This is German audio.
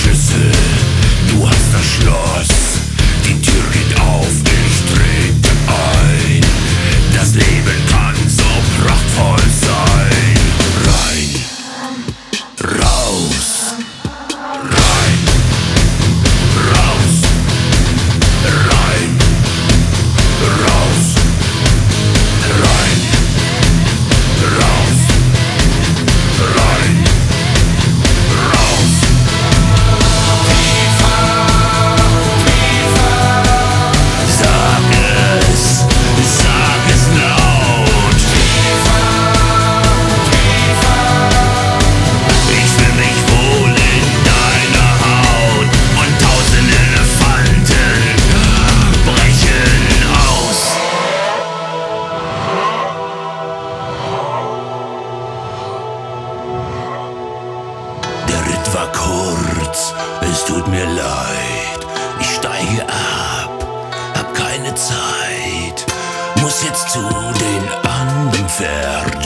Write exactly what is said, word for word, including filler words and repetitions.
Schlüssel, du hast das Schloss. Die Tür geht auf, ich trete ein. Das Leben kann so prachtvoll sein. Rein, raus, rein, raus, rein, raus, rein, raus, rein, raus. Sag es, sag es laut. Ich fühl mich wohl in deiner Haut und tausend Elefanten brechen aus. Der Ritt war kurz, es tut mir leid. Ich steige ab, hab keine Zeit, muss jetzt zu den anderen Pferden.